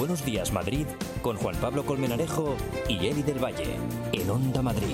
Buenos Días Madrid con Juan Pablo Colmenarejo y Eli del Valle en Onda Madrid.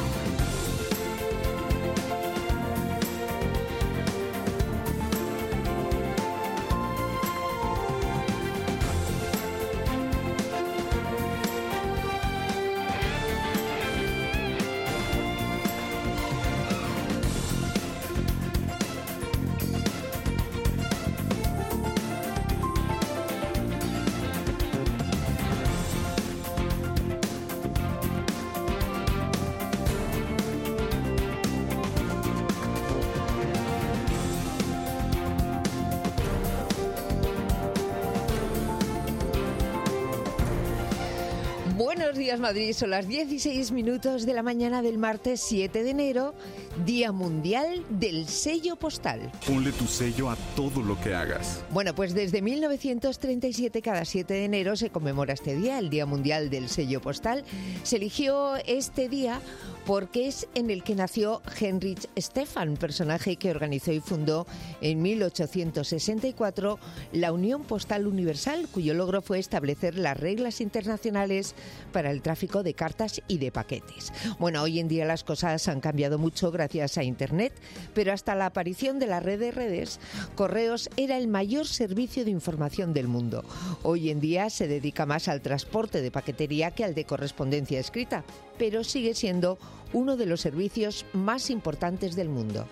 Buenos días Madrid, son las 16 minutos de la mañana del martes 7 de enero, Día Mundial del Sello Postal. Ponle tu sello a todo lo que hagas. Bueno, pues desde 1937 cada 7 de enero se conmemora este día, el Día Mundial del Sello Postal. Se eligió este día porque es en el que nació Heinrich Stephan, personaje que organizó y fundó en 1864 la Unión Postal Universal, cuyo logro fue establecer las reglas internacionales para el tráfico de cartas y de paquetes. Bueno, hoy en día las cosas han cambiado mucho gracias a Internet, pero hasta la aparición de la red de redes, Correos era el mayor servicio de información del mundo. Hoy en día se dedica más al transporte de paquetería que al de correspondencia escrita, pero sigue siendo uno de los servicios más importantes del mundo.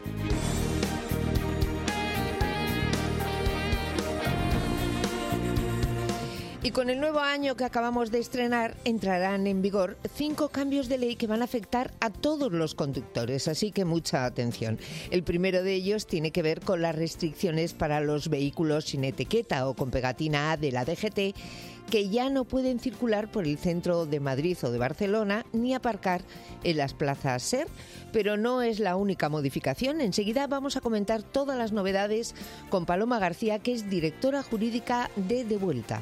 Y con el nuevo año que acabamos de estrenar, entrarán en vigor 5 cambios de ley que van a afectar a todos los conductores, así que mucha atención. El primero de ellos tiene que ver con las restricciones para los vehículos sin etiqueta o con pegatina A de la DGT, que ya no pueden circular por el centro de Madrid o de Barcelona ni aparcar en las plazas SER. Pero no es la única modificación. Enseguida vamos a comentar todas las novedades con Paloma García, que es directora jurídica de Devuelta.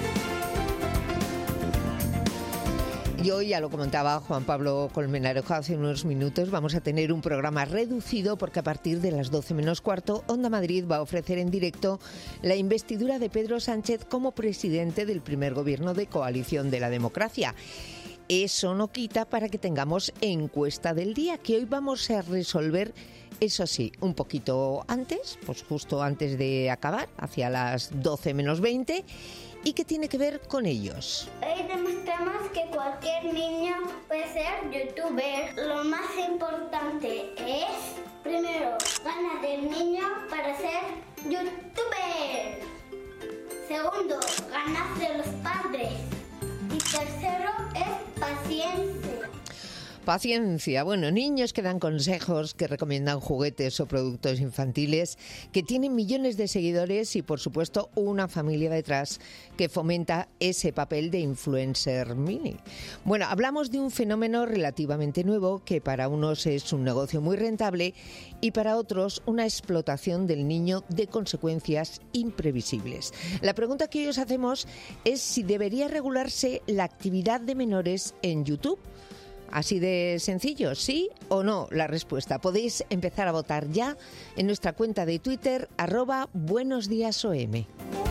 Y hoy, ya lo comentaba Juan Pablo Colmenarejo hace unos minutos, vamos a tener un programa reducido porque a partir de las 12 menos cuarto, Onda Madrid va a ofrecer en directo la investidura de Pedro Sánchez como presidente del primer gobierno de coalición de la democracia. Eso no quita para que tengamos encuesta del día, que hoy vamos a resolver, eso sí, un poquito antes, pues justo antes de acabar, hacia las 12 menos 20, y que tiene que ver con ellos. Hoy demostramos que cualquier niño puede ser youtuber. Lo más importante es, primero, ganas del niño para ser youtuber. Segundo, ganas de los padres. Y tercero es paciencia. Paciencia. Bueno, niños que dan consejos, que recomiendan juguetes o productos infantiles, que tienen millones de seguidores y, por supuesto, una familia detrás que fomenta ese papel de influencer mini. Bueno, hablamos de un fenómeno relativamente nuevo que para unos es un negocio muy rentable y para otros una explotación del niño de consecuencias imprevisibles. La pregunta que hoy os hacemos es si debería regularse la actividad de menores en YouTube. Así de sencillo, ¿sí o no? La respuesta. Podéis empezar a votar ya en nuestra cuenta de Twitter, @buenosdiasom.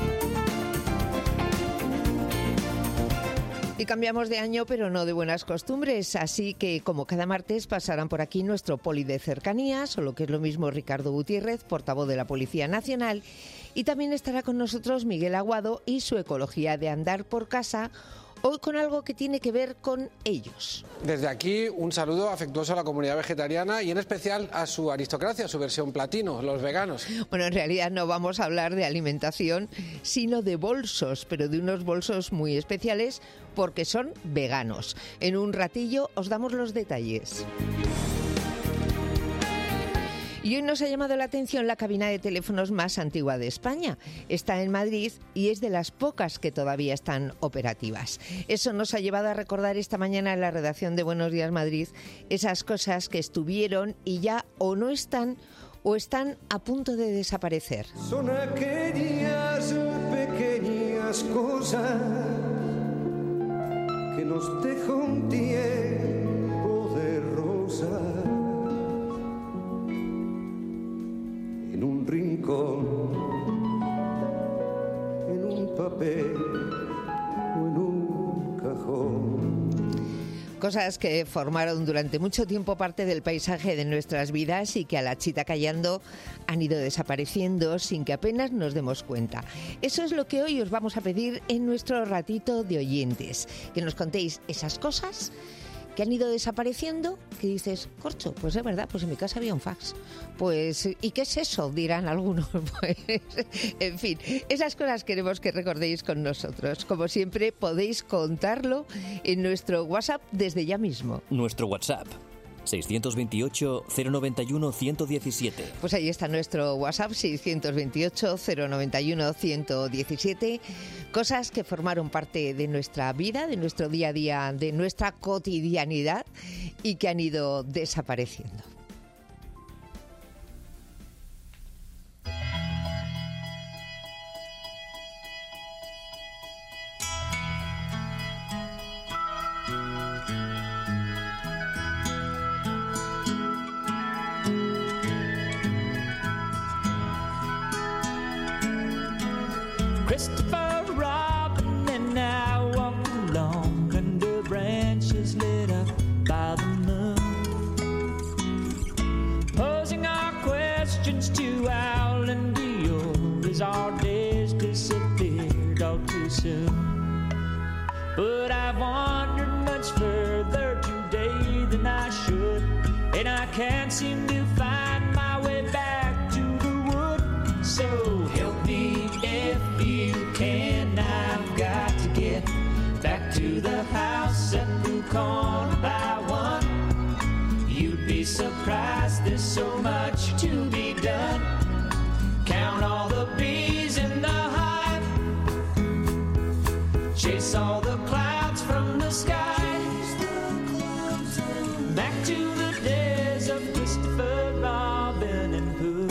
Y cambiamos de año, pero no de buenas costumbres, así que como cada martes pasarán por aquí nuestro poli de cercanías, o lo que es lo mismo Ricardo Gutiérrez, portavoz de la Policía Nacional, y también estará con nosotros Miguel Aguado y su ecología de andar por casa, hoy con algo que tiene que ver con ellos. Desde aquí, un saludo afectuoso a la comunidad vegetariana y en especial a su aristocracia, su versión platino, los veganos. Bueno, en realidad no vamos a hablar de alimentación, sino de bolsos, pero de unos bolsos muy especiales porque son veganos. En un ratillo os damos los detalles. Y hoy nos ha llamado la atención la cabina de teléfonos más antigua de España. Está en Madrid y es de las pocas que todavía están operativas. Eso nos ha llevado a recordar esta mañana en la redacción de Buenos Días Madrid esas cosas que estuvieron y ya o no están o están a punto de desaparecer. Son aquellas pequeñas cosas que nos deja un tiempo de rosa. En un rincón, en un papel abajo. Cosas que formaron durante mucho tiempo parte del paisaje de nuestras vidas y que a la chita callando han ido desapareciendo sin que apenas nos demos cuenta. Eso es lo que hoy os vamos a pedir en nuestro ratito de oyentes, que nos contéis esas cosas que han ido desapareciendo, que dices, corcho, pues es verdad, pues en mi casa había un fax. Pues, ¿y qué es eso? Dirán algunos. Pues, en fin, esas cosas queremos que recordéis con nosotros. Como siempre, podéis contarlo en nuestro WhatsApp desde ya mismo. Nuestro WhatsApp, 628-091-117. Pues ahí está nuestro WhatsApp, 628-091-117. Cosas que formaron parte de nuestra vida, de nuestro día a día, de nuestra cotidianidad y que han ido desapareciendo. Christopher Robin and I walked along under branches lit up by the moon, posing our questions to Owl and Dior as our days disappeared all too soon. But I've wandered much further today than I should, and I can't seem to find my way back to the wood. So help me if you can. I've got to get back to the house at the corner by one. You'd be surprised, there's so much to be done. Count all the bees in the hive, chase all the clouds from the sky. Back to the days of Christopher Robin and Pooh.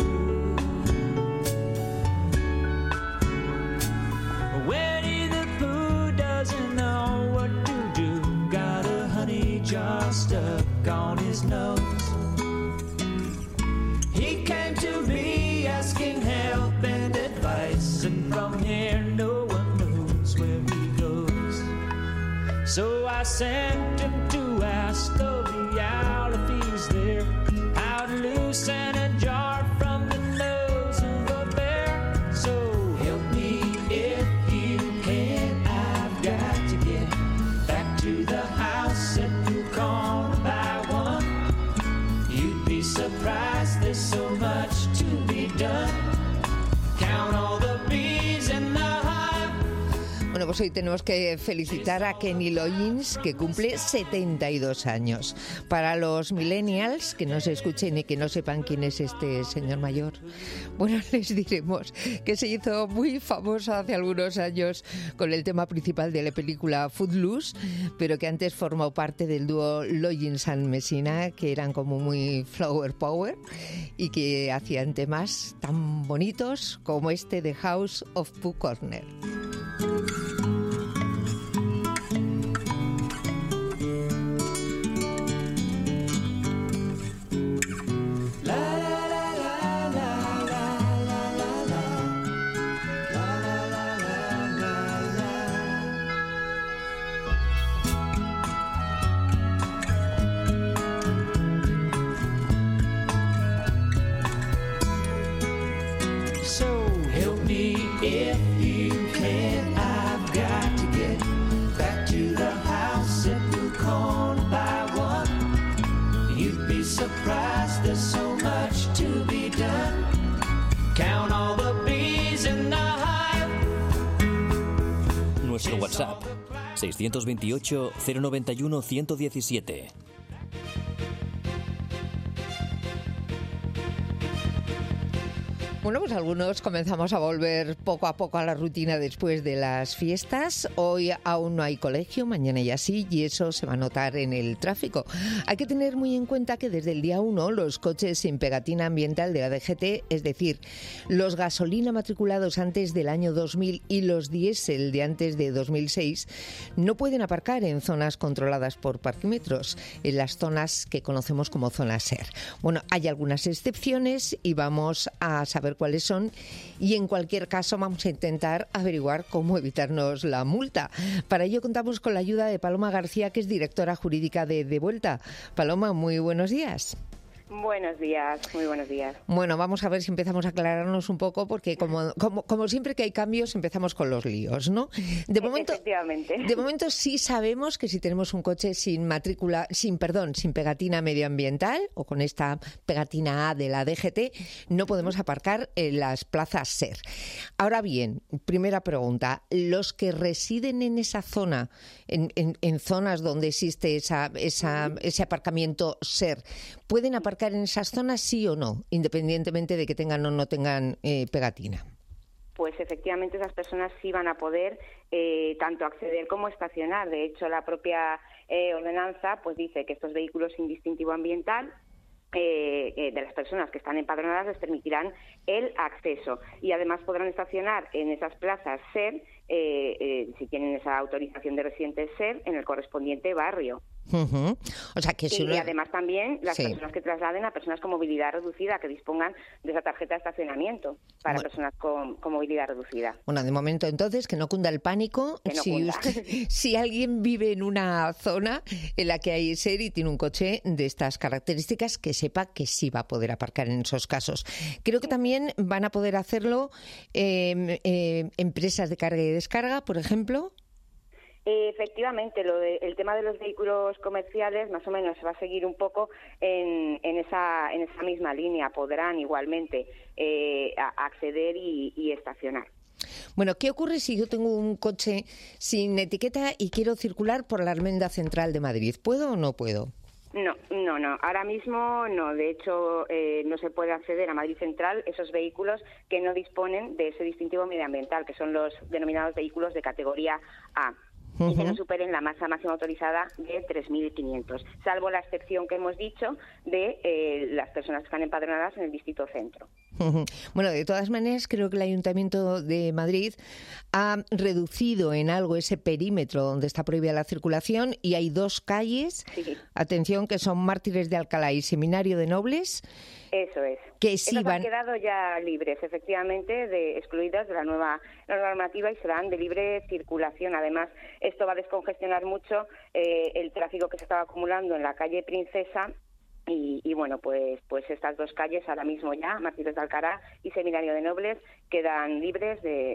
Winnie the Pooh doesn't know what to do, got a honey jar stuck on his nose. He came to me asking help and advice, and from here no one knows where he goes. So I sent him to ask of the owl if he's there, how to loosen a jar from the nose of a bear. So help me if you can. I've got to get back to the house at the corner by one. You'd be surprised, there's so much to be done. Count all the bees in the hive. Bueno, pues hoy tenemos que felicitar a Kenny Loggins, que cumple 72 años. Para los millennials que no se escuchen y que no sepan quién es este señor mayor, bueno, les diremos que se hizo muy famoso hace algunos años con el tema principal de la película Footloose, pero que antes formó parte del dúo Loggins and Messina, que eran como muy flower power y que hacían temas tan bonitos como este de House of Pooh Corner. So help me if you can. I've got to get back to the house at the corner by one. You'd be surprised, there's so much to be done. Count all the bees in the hive. Nuestro WhatsApp, 628-091-117. Bueno, pues algunos comenzamos a volver poco a poco a la rutina después de las fiestas. Hoy aún no hay colegio, mañana ya sí, y eso se va a notar en el tráfico. Hay que tener muy en cuenta que desde el día 1 los coches sin pegatina ambiental de la DGT, es decir, los gasolina matriculados antes del año 2000 y los diésel de antes de 2006, no pueden aparcar en zonas controladas por parquímetros, en las zonas que conocemos como zona SER. Bueno, hay algunas excepciones y vamos a saber saber cuáles son y en cualquier caso vamos a intentar averiguar cómo evitarnos la multa. Para ello contamos con la ayuda de Paloma García, que es directora jurídica de Devuelta. Paloma, muy buenos días. Buenos días, muy buenos días. Bueno, vamos a ver si empezamos a aclararnos un poco, porque como siempre que hay cambios empezamos con los líos, ¿no? Efectivamente. De momento sí sabemos que si tenemos un coche sin pegatina medioambiental o con esta pegatina A de la DGT, no podemos aparcar en las plazas SER. Ahora bien, primera pregunta, los que residen en esa zona, en zonas donde existe ese aparcamiento SER, ¿pueden aparcar en esas zonas, sí o no, independientemente de que tengan o no tengan pegatina? Pues efectivamente esas personas sí van a poder tanto acceder como estacionar. De hecho, la propia ordenanza pues dice que estos vehículos sin distintivo ambiental de las personas que están empadronadas les permitirán el acceso y además podrán estacionar en esas plazas SER, si tienen esa autorización de residentes SER, en el correspondiente barrio. Uh-huh. O sea que y además también las personas que trasladen a personas con movilidad reducida, que dispongan de esa tarjeta de estacionamiento para personas con movilidad reducida. Bueno, de momento entonces que no cunda el pánico. Si alguien vive en una zona en la que hay SER y tiene un coche de estas características, que sepa que sí va a poder aparcar en esos casos. Creo que también van a poder hacerlo empresas de carga y descarga, por ejemplo. Efectivamente, el tema de los vehículos comerciales más o menos se va a seguir un poco en esa misma línea. Podrán igualmente acceder y estacionar. Bueno, ¿qué ocurre si yo tengo un coche sin etiqueta y quiero circular por la Almenda Central de Madrid? ¿Puedo o no puedo? No. Ahora mismo no. De hecho, no se puede acceder a Madrid Central esos vehículos que no disponen de ese distintivo medioambiental, que son los denominados vehículos de categoría A. Y que no superen la masa máxima autorizada de 3.500, salvo la excepción que hemos dicho de las personas que están empadronadas en el distrito centro. Bueno, de todas maneras, creo que el Ayuntamiento de Madrid ha reducido en algo ese perímetro donde está prohibida la circulación y hay dos calles, atención, que son Mártires de Alcalá y Seminario de Nobles. Eso es. Que sí han quedado ya libres, efectivamente, excluidas de la nueva normativa y serán de libre circulación. Además, esto va a descongestionar mucho el tráfico que se estaba acumulando en la calle Princesa. Y bueno, pues estas dos calles ahora mismo ya, Mártires de Alcalá y Seminario de Nobles, quedan libres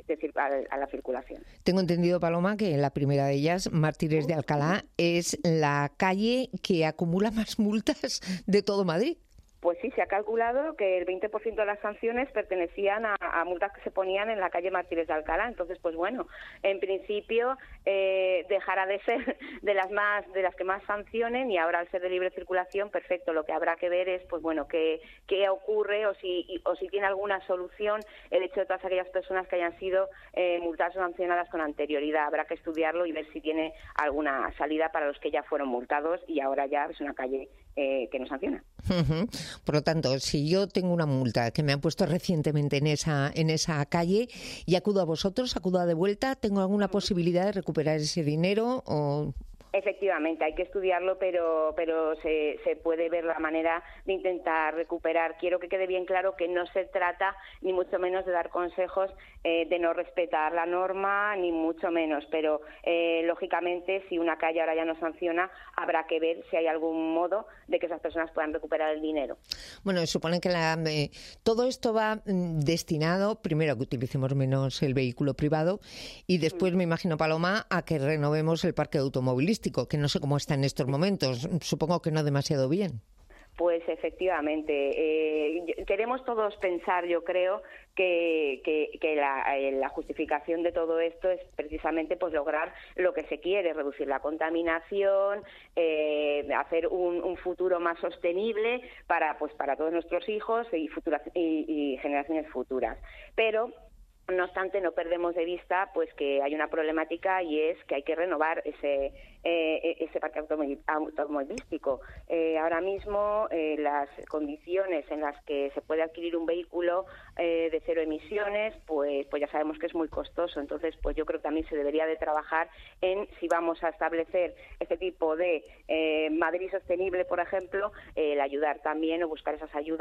a la circulación. Tengo entendido, Paloma, que la primera de ellas, Mártires de Alcalá, es la calle que acumula más multas de todo Madrid. Pues sí, se ha calculado que el 20% de las sanciones pertenecían a multas que se ponían en la calle Mártires de Alcalá. Entonces, pues bueno, en principio dejará de ser de las que más sancionen y ahora al ser de libre circulación, perfecto. Lo que habrá que ver es, pues bueno, qué ocurre o si tiene alguna solución el hecho de todas aquellas personas que hayan sido multadas o sancionadas con anterioridad. Habrá que estudiarlo y ver si tiene alguna salida para los que ya fueron multados y ahora ya es una calle que no sanciona. Uh-huh. Por lo tanto, si yo tengo una multa que me han puesto recientemente en esa calle y acudo a vosotros, acudo a Devuelta, ¿tengo alguna posibilidad de recuperar ese dinero o...? Efectivamente, hay que estudiarlo, pero se puede ver la manera de intentar recuperar. Quiero que quede bien claro que no se trata ni mucho menos de dar consejos de no respetar la norma, ni mucho menos, pero lógicamente si una calle ahora ya no sanciona, habrá que ver si hay algún modo de que esas personas puedan recuperar el dinero. Bueno, supone que todo esto va destinado, primero, a que utilicemos menos el vehículo privado y después, me imagino, Paloma, a que renovemos el parque automovilístico, que no sé cómo está en estos momentos, supongo que no demasiado bien. Pues efectivamente, queremos todos pensar, yo creo, que la justificación de todo esto es precisamente pues lograr lo que se quiere, reducir la contaminación, hacer un futuro más sostenible para todos nuestros hijos y generaciones futuras. Pero no obstante, no perdemos de vista pues que hay una problemática y es que hay que renovar ese parque automovilístico. Ahora mismo las condiciones en las que se puede adquirir un vehículo de cero emisiones, pues ya sabemos que es muy costoso. Entonces, pues yo creo que también se debería de trabajar en si vamos a establecer este tipo de Madrid sostenible, por ejemplo, el ayudar también o buscar esas ayudas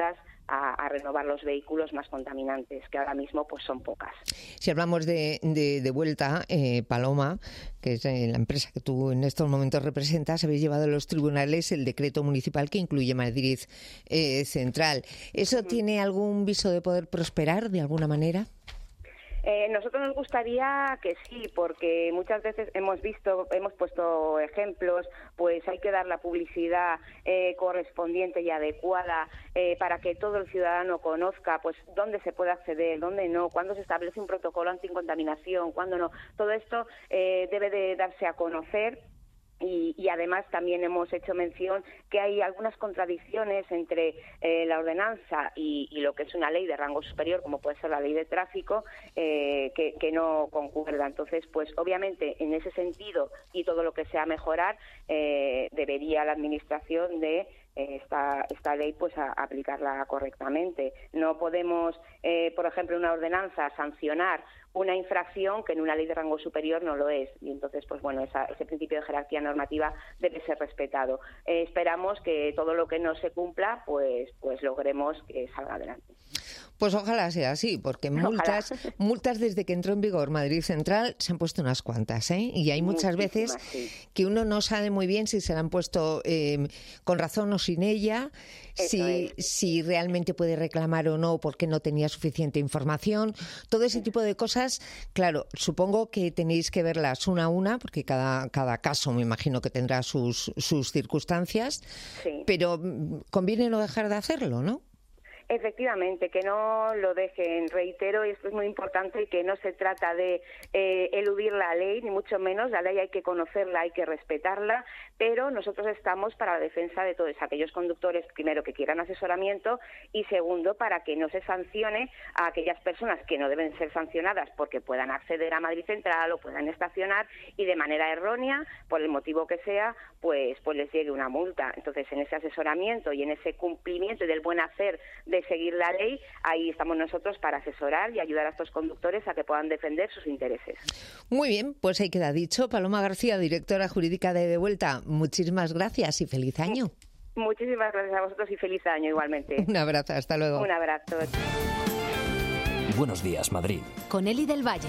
a renovar los vehículos más contaminantes, que ahora mismo pues son pocas. Si hablamos de vuelta, Paloma, que es la empresa que tú en estos momentos representas, habéis llevado a los tribunales el decreto municipal que incluye Madrid Central. ¿Eso tiene algún viso de poder prosperar de alguna manera? Nosotros nos gustaría que sí, porque muchas veces hemos puesto ejemplos, pues hay que dar la publicidad correspondiente y adecuada para que todo el ciudadano conozca pues dónde se puede acceder, dónde no, cuándo se establece un protocolo anticontaminación, cuándo no. Todo esto debe de darse a conocer. Y además también hemos hecho mención que hay algunas contradicciones entre la ordenanza y lo que es una ley de rango superior, como puede ser la ley de tráfico, que no concuerda. Entonces, pues obviamente en ese sentido y todo lo que sea mejorar, debería la Administración de esta ley pues a aplicarla correctamente. No podemos, por ejemplo, en una ordenanza sancionar una infracción que en una ley de rango superior no lo es, y entonces pues bueno, ese principio de jerarquía normativa debe ser respetado. Esperamos que todo lo que no se cumpla pues logremos que salga adelante. Pues ojalá sea así, porque multas desde que entró en vigor Madrid Central se han puesto unas cuantas, ¿eh? Y hay muchas veces que uno no sabe muy bien si se la han puesto con razón o sin ella, si realmente puede reclamar o no porque no tenía suficiente información. Todo ese tipo de cosas, claro, supongo que tenéis que verlas una a una, porque cada caso me imagino que tendrá sus circunstancias, pero conviene no dejar de hacerlo, ¿no? Efectivamente, que no lo dejen. Reitero, esto es muy importante, y que no se trata de eludir la ley, ni mucho menos. La ley hay que conocerla, hay que respetarla, pero nosotros estamos para la defensa de todos aquellos conductores, primero, que quieran asesoramiento, y segundo, para que no se sancione a aquellas personas que no deben ser sancionadas porque puedan acceder a Madrid Central o puedan estacionar y de manera errónea, por el motivo que sea, pues les llegue una multa. Entonces, en ese asesoramiento y en ese cumplimiento y del buen hacer de seguir la ley, ahí estamos nosotros para asesorar y ayudar a estos conductores a que puedan defender sus intereses. Muy bien, pues ahí queda dicho. Paloma García, directora jurídica de Devuelta, muchísimas gracias y feliz año. Muchísimas gracias a vosotros y feliz año igualmente. Un abrazo, hasta luego. Un abrazo. Buenos días, Madrid. Con Eli del Valle.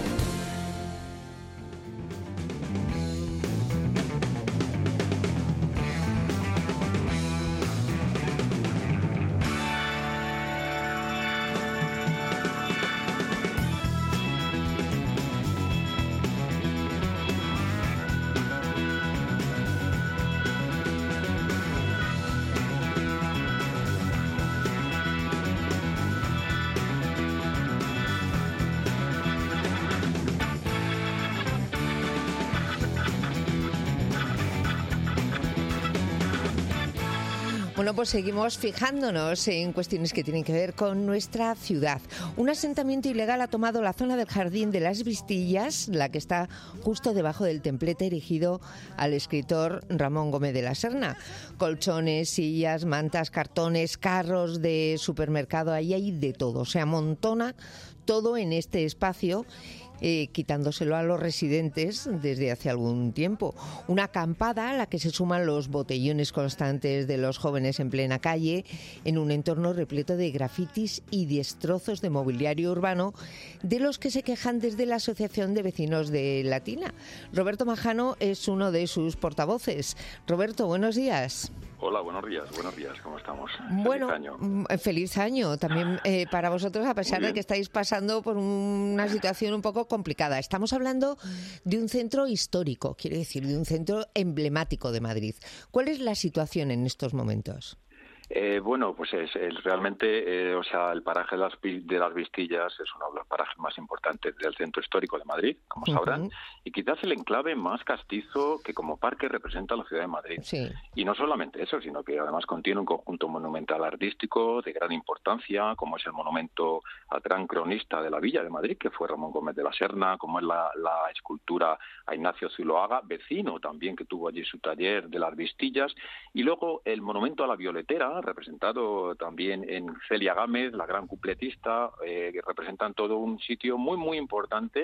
Bueno, pues seguimos fijándonos en cuestiones que tienen que ver con nuestra ciudad. Un asentamiento ilegal ha tomado la zona del Jardín de las Vistillas, la que está justo debajo del templete erigido al escritor Ramón Gómez de la Serna. Colchones, sillas, mantas, cartones, carros de supermercado, ahí hay de todo. Se amontona todo en este espacio, quitándoselo a los residentes desde hace algún tiempo. Una acampada a la que se suman los botellones constantes de los jóvenes en plena calle, en un entorno repleto de grafitis y destrozos de mobiliario urbano, de los que se quejan desde la Asociación de Vecinos de Latina. Roberto Majano es uno de sus portavoces. Roberto, buenos días. Hola, buenos días, ¿cómo estamos? Bueno, Feliz año también para vosotros, a pesar de que estáis pasando por una situación un poco complicada. Estamos hablando de un centro histórico, quiere decir, de un centro emblemático de Madrid. ¿Cuál es la situación en estos momentos? Bueno, pues es realmente, el paraje de las Vistillas es uno de los parajes más importantes del centro histórico de Madrid, como sabrán, y quizás el enclave más castizo que como parque representa la ciudad de Madrid. Sí. Y no solamente eso, sino que además contiene un conjunto monumental artístico de gran importancia, como es el monumento al gran cronista de la Villa de Madrid, que fue Ramón Gómez de la Serna, como es la escultura a Ignacio Zuloaga, vecino también que tuvo allí su taller de las Vistillas, y luego el monumento a la Violetera, representado también en Celia Gámez, la gran cupletista, que representan todo un sitio muy, muy importante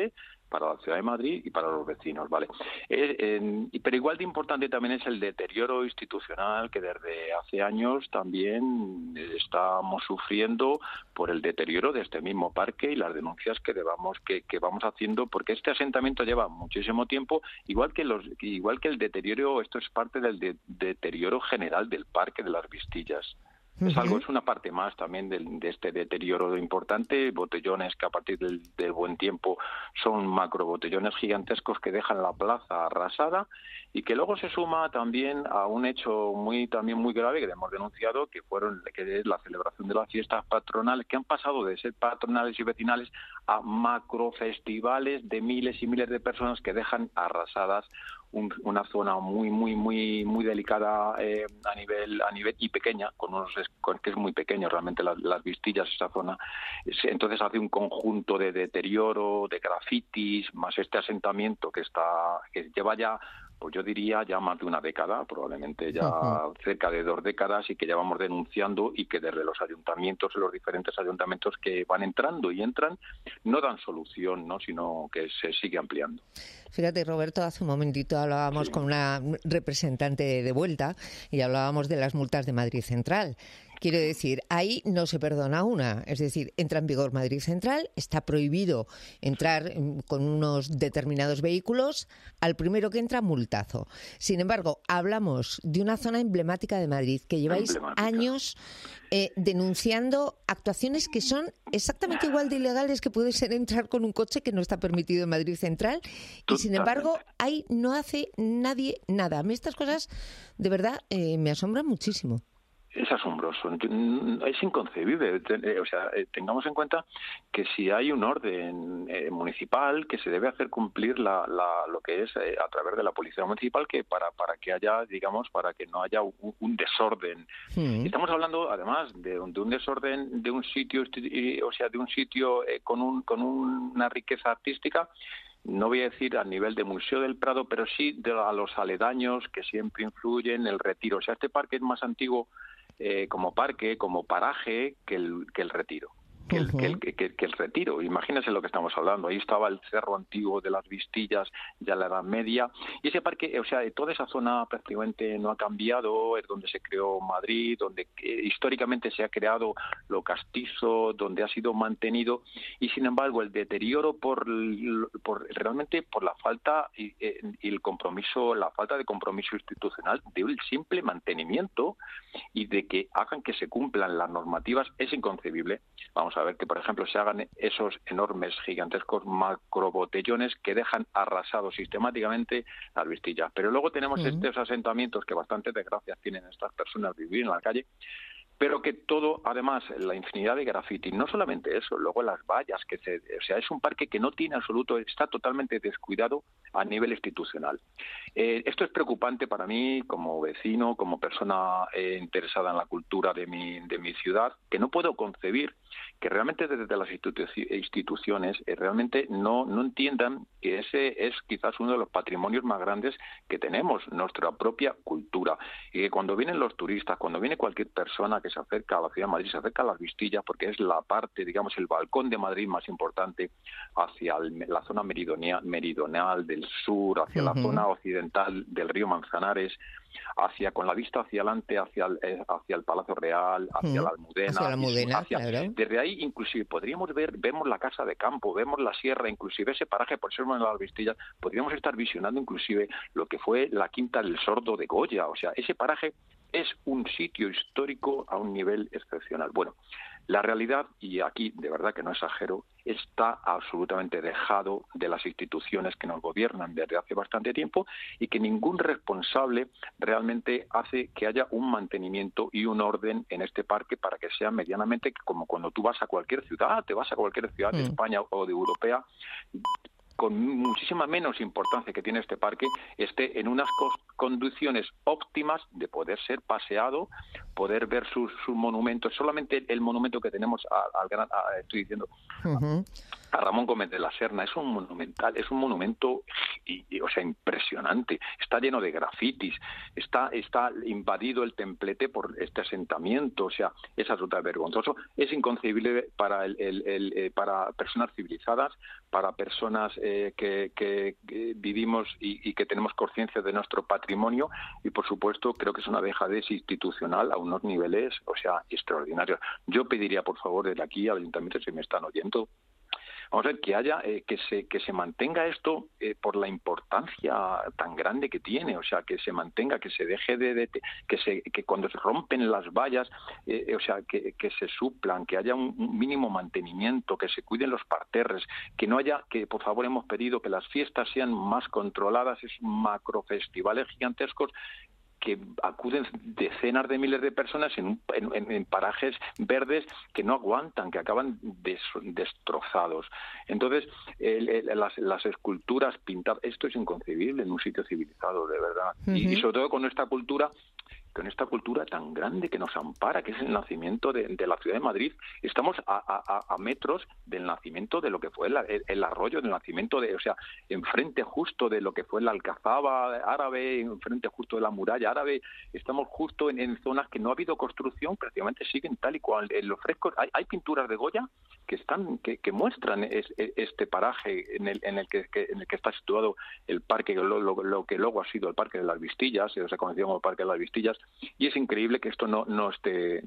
para la ciudad de Madrid y para los vecinos, ¿vale? Pero igual de importante también es el deterioro institucional que desde hace años también estamos sufriendo por el deterioro de este mismo parque y las denuncias que vamos haciendo, porque este asentamiento lleva muchísimo tiempo, igual que el deterioro, esto es parte del deterioro general del parque de las Vistillas. Es una parte más también de este deterioro importante, botellones que a partir del buen tiempo son macrobotellones gigantescos que dejan la plaza arrasada y que luego se suma también a un hecho también muy grave que hemos denunciado, que es la celebración de las fiestas patronales, que han pasado de ser patronales y vecinales a macrofestivales de miles y miles de personas que dejan arrasadas una zona muy delicada a nivel y pequeña, que es muy pequeño realmente las Vistillas, esa zona. Entonces hace un conjunto de deterioro, de grafitis, más este asentamiento que lleva ya, pues yo diría ya más de una década, probablemente ya cerca de 2 décadas, y que llevamos denunciando, y que desde los diferentes ayuntamientos que van entrando y entran, no dan solución, ¿no?, sino que se sigue ampliando. Fíjate, Roberto, hace un momentito hablábamos con una representante de Vuelta y hablábamos de las multas de Madrid Central. Quiero decir, ahí no se perdona una. Es decir, entra en vigor Madrid Central, está prohibido entrar con unos determinados vehículos, al primero que entra, multazo. Sin embargo, hablamos de una zona emblemática de Madrid que lleváis años denunciando actuaciones que son exactamente igual de ilegales que puede ser entrar con un coche que no está permitido en Madrid Central, y sin embargo ahí no hace nadie nada. A mí estas cosas de verdad me asombran muchísimo. Es asombroso, es inconcebible. Tengamos en cuenta que si hay un orden municipal que se debe hacer cumplir lo que es a través de la policía municipal, que para que haya, digamos, para que no haya un desorden. Estamos hablando además de un desorden de un sitio, de un sitio con una riqueza artística. No voy a decir a nivel de Museo del Prado, pero sí a los aledaños que siempre influyen, el Retiro. Este parque es más antiguo como parque, como paraje, que el Retiro. Que el Retiro. Imagínense lo que estamos hablando. Ahí estaba el cerro antiguo de las Vistillas, ya en la Edad Media. Y ese parque, toda esa zona prácticamente no ha cambiado. Es donde se creó Madrid, donde históricamente se ha creado lo castizo, donde ha sido mantenido. Y sin embargo, el deterioro realmente por la falta y el compromiso, la falta de compromiso institucional, de un simple mantenimiento y de que hagan que se cumplan las normativas, es inconcebible. Vamos a ver que, por ejemplo, se hagan esos enormes, gigantescos macrobotellones que dejan arrasados sistemáticamente las Vistillas. Pero luego tenemos estos asentamientos que bastante desgracias tienen estas personas vivir en la calle, pero que todo, además, la infinidad de graffiti, no solamente eso, luego las vallas, es un parque que no tiene absoluto, está totalmente descuidado a nivel institucional. Esto es preocupante para mí como vecino, como persona interesada en la cultura de mi ciudad, que no puedo concebir que realmente desde las instituciones realmente no entiendan que ese es quizás uno de los patrimonios más grandes que tenemos, nuestra propia cultura, y que cuando vienen los turistas, cuando viene cualquier persona que se acerca a la ciudad de Madrid, se acerca a las Vistillas, porque es la parte, digamos, el balcón de Madrid más importante hacia la zona meridional del sur, hacia la zona occidental del río Manzanares, con la vista hacia adelante, hacia el Palacio Real, hacia la Almudena, claro. Desde ahí inclusive vemos la Casa de Campo, vemos la sierra, inclusive ese paraje, por ser una de las Vistillas, podríamos estar visionando inclusive lo que fue la Quinta del Sordo de Goya. Ese paraje es un sitio histórico a un nivel excepcional. Bueno, la realidad, y aquí de verdad que no exagero, está absolutamente dejado de las instituciones que nos gobiernan desde hace bastante tiempo, y que ningún responsable realmente hace que haya un mantenimiento y un orden en este parque para que sea medianamente como cuando tú vas a cualquier ciudad, de España o de europea, con muchísima menos importancia que tiene este parque, esté en unas condiciones óptimas de poder ser paseado, poder ver sus monumentos. Solamente el monumento que tenemos a Ramón Gómez de la Serna es un monumento o sea, impresionante. Está lleno de grafitis, está invadido el templete por este asentamiento, o sea, es absolutamente vergonzoso. Es inconcebible para para personas civilizadas, para personas que vivimos y que tenemos conciencia de nuestro patrimonio, y por supuesto creo que es una dejadez institucional a unos niveles, o sea, extraordinarios. Yo pediría, por favor, desde aquí al ayuntamiento, si me están oyendo, vamos a ver, que haya que se mantenga esto por la importancia tan grande que tiene, o sea, que se mantenga, que se deje que cuando se rompen las vallas, o sea, que se suplan, que haya un mínimo mantenimiento, que se cuiden los parterres, que no haya, que por favor hemos pedido que las fiestas sean más controladas, es macrofestivales gigantescos que acuden decenas de miles de personas en parajes verdes que no aguantan, que acaban destrozados. Entonces, las esculturas pintadas, esto es inconcebible en un sitio civilizado, de verdad. Uh-huh. Y sobre todo con esta cultura tan grande que nos ampara, que es el nacimiento de la ciudad de Madrid. Estamos a metros del nacimiento de lo que fue el arroyo, del nacimiento o sea, enfrente justo de lo que fue la Alcazaba árabe, enfrente justo de la muralla árabe. Estamos justo en zonas que no ha habido construcción, prácticamente siguen tal y cual. En los frescos hay pinturas de Goya que muestran este paraje en el que está situado el parque, lo que luego ha sido el Parque de las Vistillas, se ha conocido como el Parque de las Vistillas. Y es increíble que esto no esté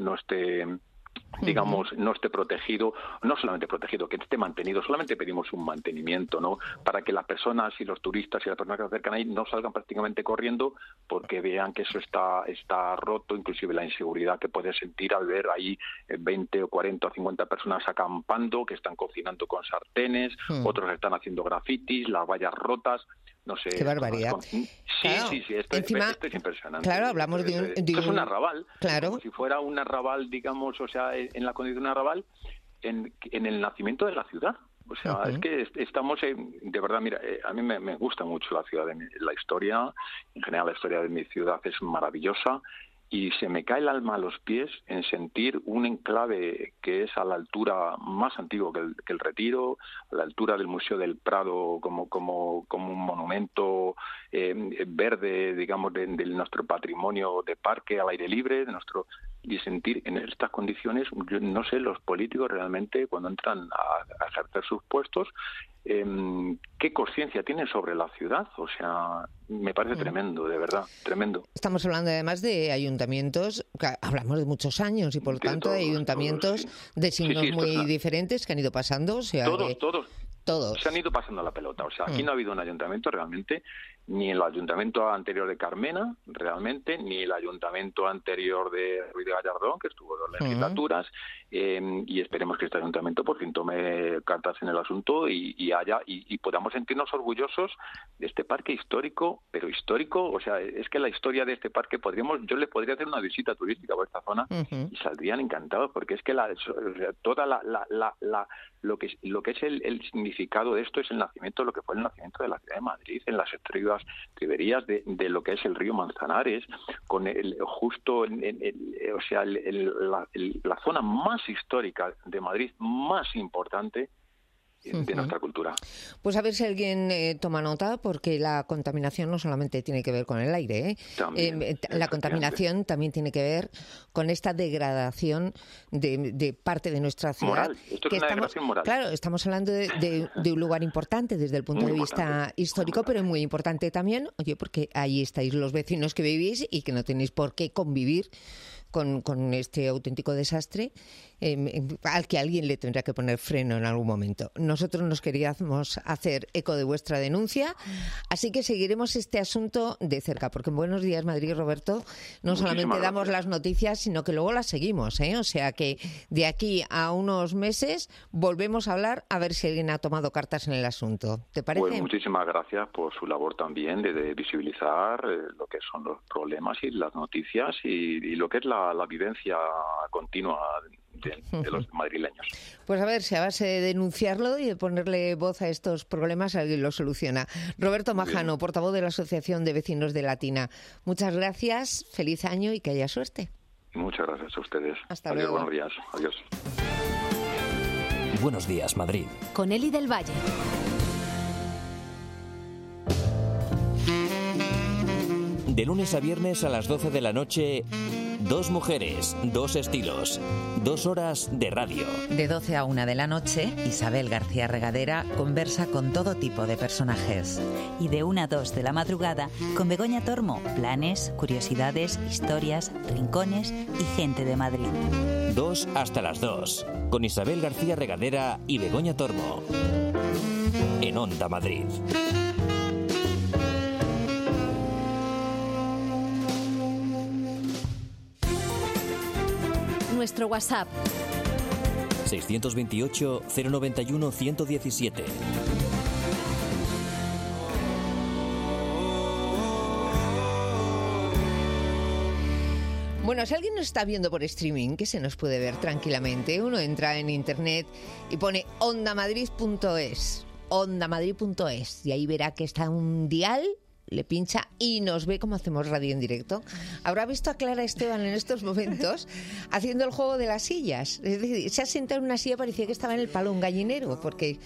digamos, no esté protegido, no solamente protegido, que esté mantenido. Solamente pedimos un mantenimiento, ¿no? Para que las personas y los turistas y las personas que se acercan ahí no salgan prácticamente corriendo porque vean que eso está roto, inclusive la inseguridad que puedes sentir al ver ahí 20 o 40 o 50 personas acampando, que están cocinando con sartenes, otros están haciendo grafitis, las vallas rotas. No sé. Qué barbaridad. Sí, claro, sí, esto es impresionante. Claro, hablamos esto es un arrabal. Claro. Como si fuera un arrabal, digamos, o sea, en la condición de un arrabal, en el nacimiento de la ciudad. O sea, es que estamos de verdad, mira, a mí me gusta mucho la ciudad, la historia, en general la historia de mi ciudad es maravillosa. Y se me cae el alma a los pies en sentir un enclave que es a la altura más antiguo que el Retiro, a la altura del Museo del Prado como un monumento verde, digamos, de nuestro patrimonio de parque al aire libre, y sentir en estas condiciones, yo no sé, los políticos realmente cuando entran a ejercer sus puestos, ¿qué conciencia tienen sobre la ciudad? O sea, me parece tremendo, de verdad, tremendo. Estamos hablando además de ayuntamientos, hablamos de muchos años y por lo tanto de ayuntamientos de signos muy diferentes que han ido pasando. O sea, todos se han ido pasando la pelota. O sea, aquí no ha habido un ayuntamiento realmente, ni el ayuntamiento anterior de Carmena, realmente, ni el ayuntamiento anterior de Ruiz de Gallardón, que estuvo 2 legislaturas, y esperemos que este ayuntamiento por fin tome cartas en el asunto y podamos sentirnos orgullosos de este parque histórico, pero histórico, o sea, es que la historia de este parque yo le podría hacer una visita turística por esta zona y saldrían encantados, porque es que toda lo que es el significado de esto es el nacimiento, lo que fue el nacimiento de la ciudad de Madrid, en las estribas riberías de lo que es el río Manzanares, con justo o sea, la zona más histórica de Madrid, más importante de nuestra cultura. Pues a ver si alguien toma nota, porque la contaminación no solamente tiene que ver con el aire, la contaminación también tiene que ver con esta degradación de parte de nuestra ciudad. Moral. Esto es una degradación moral. Claro, estamos hablando de un lugar importante desde el punto de vista histórico, pero muy importante también, porque ahí estáis los vecinos que vivís y que no tenéis por qué convivir con este auténtico desastre al que alguien le tendrá que poner freno en algún momento. Nosotros nos queríamos hacer eco de vuestra denuncia, así que seguiremos este asunto de cerca, porque en Buenos Días Madrid, Roberto, no solamente damos las noticias, sino que luego las seguimos, o sea que de aquí a unos meses volvemos a hablar a ver si alguien ha tomado cartas en el asunto. ¿Te parece? Pues muchísimas gracias por su labor también de visibilizar lo que son los problemas y las noticias y lo que es la vivencia continua de los madrileños. Pues a ver si a base de denunciarlo y de ponerle voz a estos problemas alguien lo soluciona. Roberto Majano, portavoz de la Asociación de Vecinos de Latina. Muchas gracias, feliz año y que haya suerte. Muchas gracias a ustedes. Hasta luego. Buenos días. Adiós. Buenos días, Madrid. Con Eli del Valle. De lunes a viernes a las 12 de la noche, Dos mujeres, dos estilos, 2 horas de radio. De 12 a 1 de la noche, Isabel García Regadera conversa con todo tipo de personajes. Y de 1 a 2 de la madrugada, con Begoña Tormo, planes, curiosidades, historias, rincones y gente de Madrid. 2 hasta las 2, con Isabel García Regadera y Begoña Tormo. En Onda Madrid. Nuestro WhatsApp 628 091 117. Bueno, si alguien nos está viendo por streaming, que se nos puede ver tranquilamente, uno entra en internet y pone ondamadrid.es, ondamadrid.es, y ahí verá que está un dial, le pincha y nos ve como hacemos radio en directo. Habrá visto a Clara Esteban en estos momentos haciendo el juego de las sillas. Es decir, se ha sentado en una silla, parecía que estaba en el palo un gallinero, porque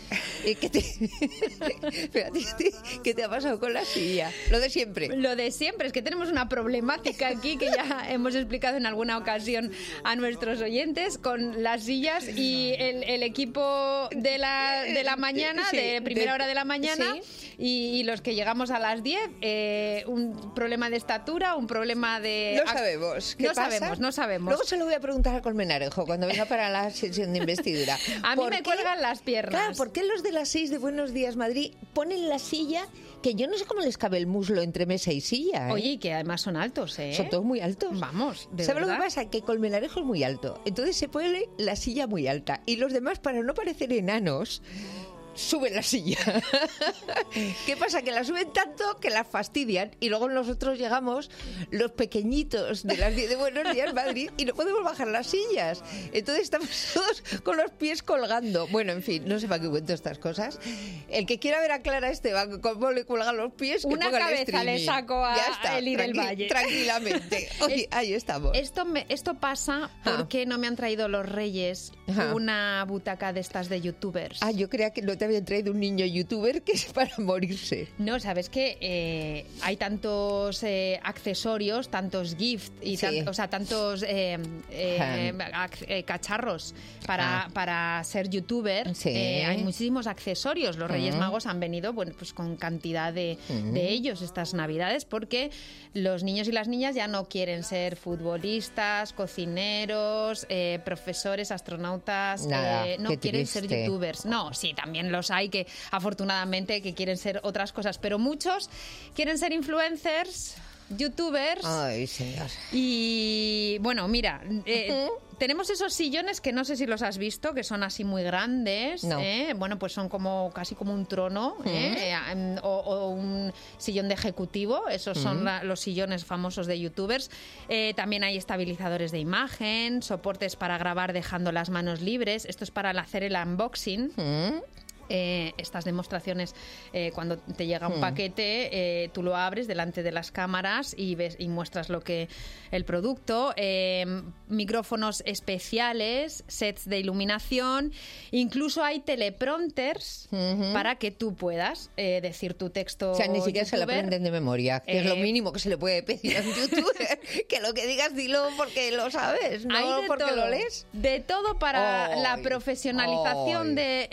¿qué te ha pasado con la silla? Lo de siempre. Lo de siempre, es que tenemos una problemática aquí que ya hemos explicado en alguna ocasión a nuestros oyentes con las sillas y el equipo de la mañana, sí, de primera hora de la mañana, sí. y los que llegamos a las 10, un problema de estatura, un problema de... No sabemos. ¿Qué pasa? No sabemos. Luego se lo voy a preguntar a Colmenarejo cuando venga para la sesión de investidura. A mí me cuelgan las piernas. Claro, ¿por qué los de las 6 de Buenos Días Madrid ponen la silla que yo no sé cómo les cabe el muslo entre mesa y silla? Oye, y que además son altos, ¿eh? Son todos muy altos. Vamos, de ¿Sabes verdad? lo que pasa? Que Colmenarejo es muy alto. Entonces se pone la silla muy alta. Y los demás, para no parecer enanos, suben la silla. ¿Qué pasa? Que la suben tanto que la fastidian y luego nosotros llegamos, los pequeñitos de las 10 de Buenos Días Madrid, y no podemos bajar las sillas. Entonces estamos todos con los pies colgando. Bueno, en fin, no sé para qué cuento estas cosas. El que quiera ver a Clara Esteban cómo le cuelgan los pies, que una ponga el cabeza le saco a Eli del Valle. Tranquilamente. Oye, ahí estamos. Esto pasa porque no me han traído los Reyes una butaca de estas de youtubers. Yo creía que no te habían traído un niño youtuber que es para morirse. No, sabes que hay tantos accesorios, tantos gift y tantos cacharros para ser youtuber. Sí. Hay muchísimos accesorios. Los Reyes Magos han venido, bueno, pues con cantidad de ellos estas Navidades, porque los niños y las niñas ya no quieren ser futbolistas, cocineros, profesores, astronautas, no quieren ser youtubers. No, sí, también los hay que afortunadamente que quieren ser otras cosas, pero muchos quieren ser influencers, youtubers. Ay, señor. Y bueno, mira, tenemos esos sillones que no sé si los has visto, que son así muy grandes. No. Bueno, pues son casi como un trono, o un sillón de ejecutivo. Esos son los sillones famosos de youtubers. También hay estabilizadores de imagen, soportes para grabar dejando las manos libres. Esto es para hacer el unboxing. Estas demostraciones, cuando te llega un paquete, tú lo abres delante de las cámaras y ves y muestras el producto, micrófonos especiales, sets de iluminación, incluso hay teleprompters para que tú puedas decir tu texto. O sea, ni siquiera YouTuber. se lo aprenden de memoria, que es lo mínimo que se le puede pedir a un youtuber, que lo que digas dilo porque lo sabes, no porque todo, lo lees. De todo para la profesionalización de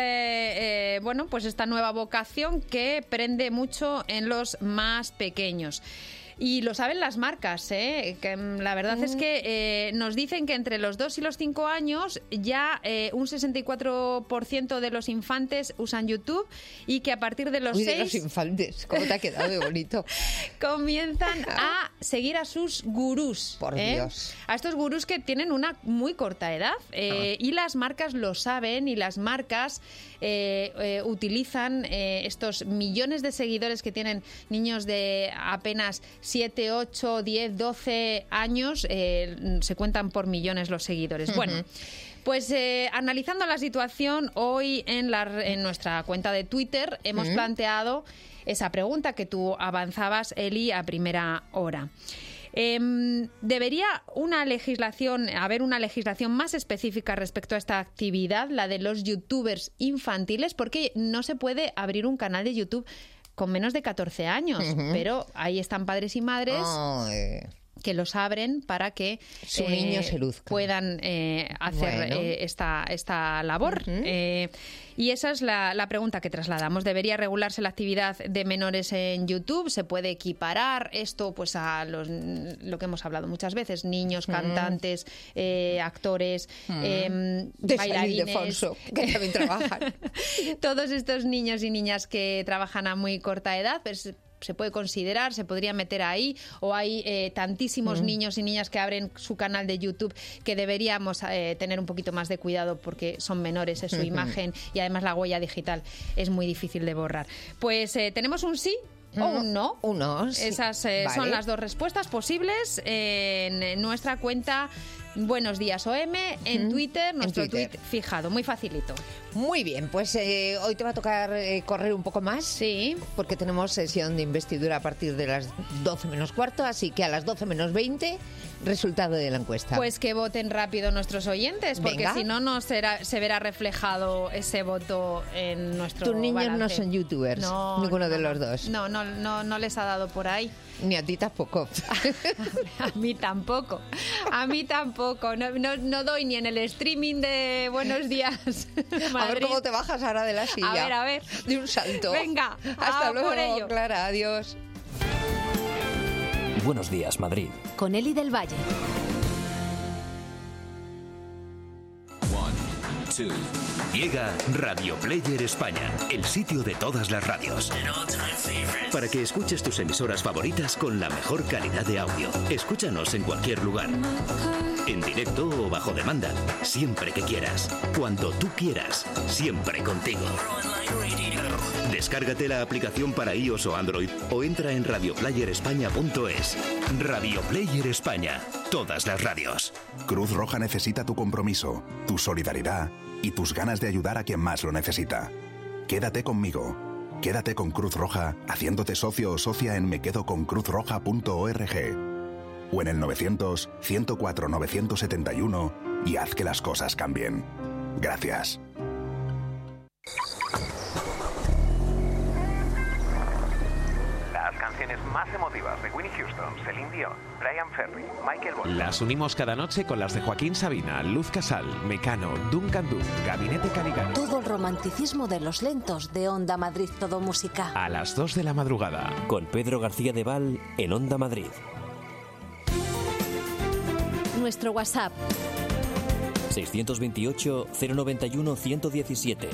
pues esta nueva vocación que prende mucho en los más pequeños. Y lo saben las marcas, que la verdad es que nos dicen que entre los 2 y los 5 años ya un 64% de los infantes usan YouTube, y que a partir de los 6... de los infantes, ¿cómo te ha quedado de bonito? Comienzan a seguir a sus gurús. Por Dios. A estos gurús que tienen una muy corta edad. Y las marcas lo saben, y las marcas utilizan estos millones de seguidores que tienen niños de apenas 7, 8, 10, 12 años, se cuentan por millones los seguidores. Bueno, pues analizando la situación, hoy en nuestra cuenta de Twitter hemos planteado esa pregunta que tú avanzabas, Eli, a primera hora. ¿Debería haber una legislación más específica respecto a esta actividad, la de los youtubers infantiles? Porque no se puede abrir un canal de YouTube con menos de 14 años, pero ahí están padres y madres que los abren para que su niño se luzca, puedan hacer esta labor. Y esa es la pregunta que trasladamos. ¿Debería regularse la actividad de menores en YouTube? ¿Se puede equiparar esto pues a lo que hemos hablado muchas veces? Niños, cantantes, actores, bailarines. Ildefonso, que también trabajan. Todos estos niños y niñas que trabajan a muy corta edad, pues se puede considerar, se podría meter ahí, o hay tantísimos niños y niñas que abren su canal de YouTube que deberíamos tener un poquito más de cuidado porque son menores, es su imagen, y además la huella digital es muy difícil de borrar. Pues tenemos un sí o un no. Sí. Esas son las dos respuestas posibles en nuestra cuenta Buenos Días OM en Twitter, nuestro tweet fijado, muy facilito. Muy bien, pues hoy te va a tocar correr un poco más. Sí. Porque tenemos sesión de investidura a partir de las 12 menos cuarto, así que a las 12 menos 20, resultado de la encuesta. Pues que voten rápido nuestros oyentes, porque Venga. si no, no se verá reflejado ese voto en nuestro Tus niños balance. no son youtubers, ninguno de los dos. No les ha dado por ahí. Ni a ti tampoco. A mí tampoco. No doy ni en el streaming de Buenos Días Madrid. A ver cómo te bajas ahora de la silla. A ver. De un salto. Venga, hasta luego, por ello. Clara, adiós. Buenos Días, Madrid. Con Eli del Valle. 1, 2. Llega Radio Player España, el sitio de todas las radios. Para que escuches tus emisoras favoritas con la mejor calidad de audio. Escúchanos en cualquier lugar. En directo o bajo demanda. Siempre que quieras. Cuando tú quieras. Siempre contigo. Descárgate la aplicación para iOS o Android o entra en radioplayerespaña.es. Radio Player España. Todas las radios. Cruz Roja necesita tu compromiso, tu solidaridad y tus ganas de ayudar a quien más lo necesita. Quédate conmigo. Quédate con Cruz Roja haciéndote socio o socia en mequedoconcruzroja.org o en el 900-104-971 y haz que las cosas cambien. Gracias. Las canciones más emotivas de Whitney Houston, Celine Dion, Brian Ferry, Michael Bolton. Las unimos cada noche con las de Joaquín Sabina, Luz Casal, Mecano, Duncan Du, Gabinete Caligari. Todo el romanticismo de los lentos de Onda Madrid Todo Música. A las 2 de la madrugada. Con Pedro García de Val en Onda Madrid. Nuestro WhatsApp. 628 091 117.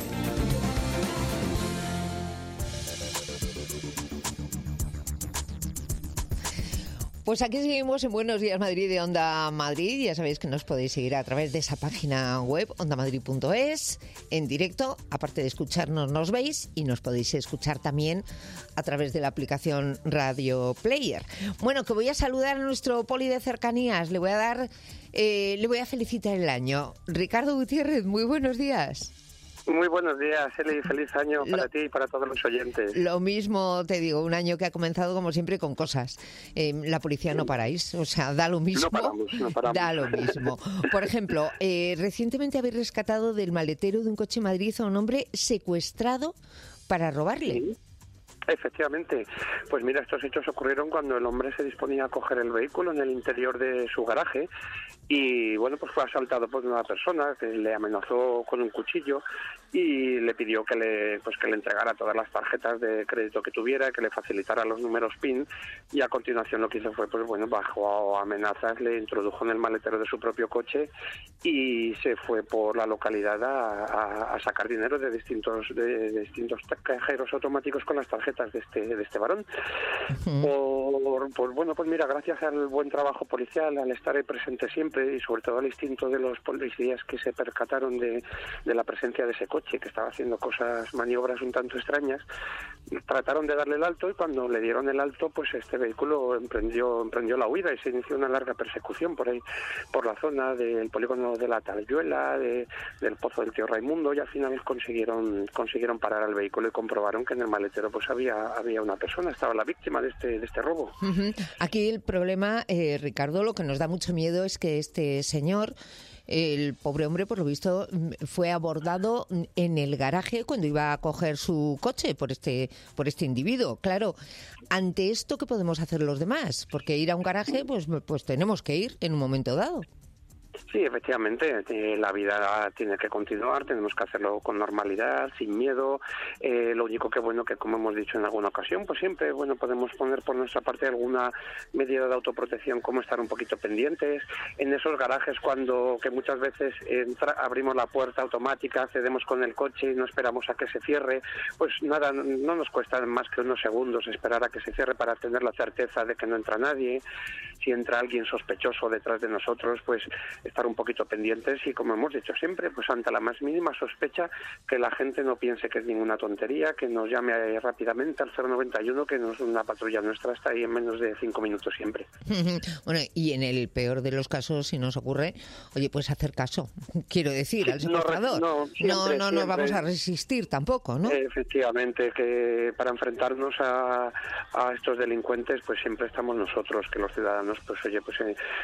Pues aquí seguimos en Buenos Días Madrid de Onda Madrid. Ya sabéis que nos podéis seguir a través de esa página web, ondamadrid.es, en directo. Aparte de escucharnos, nos veis y nos podéis escuchar también a través de la aplicación Radio Player. Bueno, que voy a saludar a nuestro poli de cercanías. Le voy a felicitar el año. Ricardo Gutiérrez, muy buenos días. Muy buenos días, Eli. Feliz año para ti y para todos los oyentes. Lo mismo te digo, un año que ha comenzado como siempre con cosas. La policía no paráis, o sea, da lo mismo. No paramos. Da lo mismo. Por ejemplo, recientemente habéis rescatado del maletero de un coche en Madrid a un hombre secuestrado para robarle. Sí. Efectivamente. Pues mira, estos hechos ocurrieron cuando el hombre se disponía a coger el vehículo en el interior de su garaje y, bueno, pues fue asaltado por una persona que le amenazó con un cuchillo y le pidió que le entregara todas las tarjetas de crédito que tuviera, que le facilitara los números PIN, y a continuación lo que hizo fue, pues bueno, bajo amenazas le introdujo en el maletero de su propio coche y se fue por la localidad a sacar dinero de distintos cajeros automáticos con las tarjetas de este varón. Pues mira, gracias al buen trabajo policial, al estar ahí presente siempre y sobre todo al instinto de los policías que se percataron de la presencia de ese coche, que estaba haciendo maniobras un tanto extrañas, trataron de darle el alto y cuando le dieron el alto, pues este vehículo emprendió la huida y se inició una larga persecución por ahí, por la zona del polígono de la Talluela, del Pozo del Tío Raimundo, y al final consiguieron parar al vehículo y comprobaron que en el maletero pues había una persona, estaba la víctima de este robo. Aquí el problema, Ricardo, lo que nos da mucho miedo es que este señor el pobre hombre, por lo visto, fue abordado en el garaje cuando iba a coger su coche por este individuo. Claro, ante esto, ¿qué podemos hacer los demás? Porque ir a un garaje, pues tenemos que ir en un momento dado. Sí, efectivamente, la vida tiene que continuar, tenemos que hacerlo con normalidad, sin miedo. Lo único que como hemos dicho en alguna ocasión, pues siempre podemos poner por nuestra parte alguna medida de autoprotección, como estar un poquito pendientes. En esos garajes que muchas veces abrimos la puerta automática, accedemos con el coche y no esperamos a que se cierre, pues nada, no nos cuesta más que unos segundos esperar a que se cierre para tener la certeza de que no entra nadie. Si entra alguien sospechoso detrás de nosotros, pues estar un poquito pendientes y, como hemos dicho siempre, pues ante la más mínima sospecha, que la gente no piense que es ninguna tontería, que nos llame rápidamente al 091, que una patrulla nuestra está ahí en menos de 5 minutos siempre. Bueno, y en el peor de los casos, si nos ocurre, oye, pues hacer caso, quiero decir, al secuestrador. No nos vamos a resistir tampoco, ¿no? Efectivamente, que para enfrentarnos a estos delincuentes, pues siempre estamos nosotros, que los ciudadanos, pues oye, pues